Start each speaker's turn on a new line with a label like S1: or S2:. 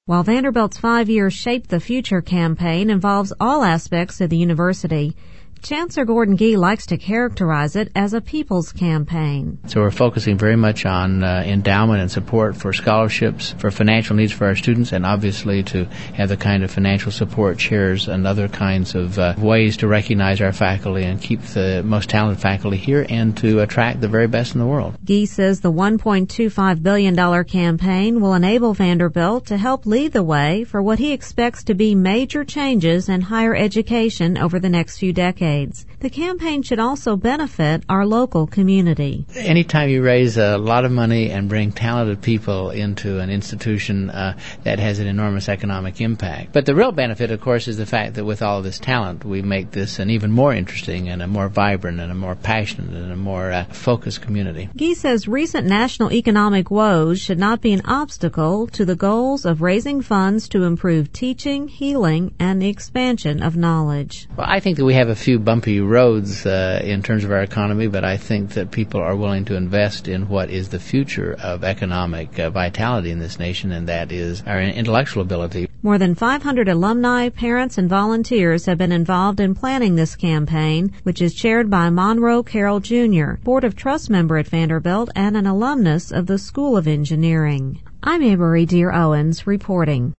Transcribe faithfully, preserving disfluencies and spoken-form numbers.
S1: While Vanderbilt's five-year Shape the Future campaign involves all aspects of the university, Chancellor Gordon Gee likes to characterize it as a people's campaign.
S2: So we're focusing very much on uh, endowment and support for scholarships, for financial needs for our students, and obviously to have the kind of financial support chairs and other kinds of uh, ways to recognize our faculty and keep the most talented faculty here and to attract the very best in the world.
S1: Gee says the one point two five billion dollars campaign will enable Vanderbilt to help lead the way for what he expects to be major changes in higher education over the next few decades. The campaign should also benefit our local community.
S2: Anytime you raise a lot of money and bring talented people into an institution, uh, that has an enormous economic impact. But the real benefit, of course, is the fact that with all of this talent, we make this an even more interesting and a more vibrant and a more passionate and a more uh, focused community.
S1: Gee says recent national economic woes should not be an obstacle to the goals of raising funds to improve teaching, healing, and the expansion of knowledge.
S2: Well, I think that we have a few bumpy roads uh, in terms of our economy, but I think that people are willing to invest in what is the future of economic uh, vitality in this nation, and that is our intellectual ability.
S1: More than five hundred alumni, parents, and volunteers have been involved in planning this campaign, which is chaired by Monroe Carroll Junior, Board of Trust member at Vanderbilt and an alumnus of the School of Engineering. I'm Amory Dear Owens reporting.